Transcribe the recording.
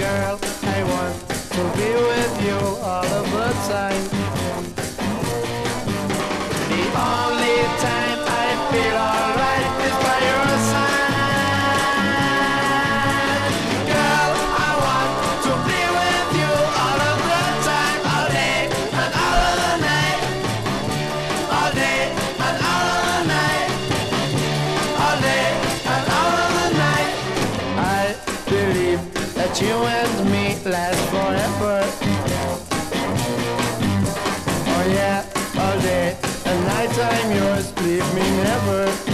girl, I want to be with you all of the time. The only time I feel alright is by your side. Girl, I want to be with you all of the time, all day and all of the night. All day and all of the night. All day and all of the night. I believe that you and me last forever. Oh yeah, all day and nighttime yours, leave me never.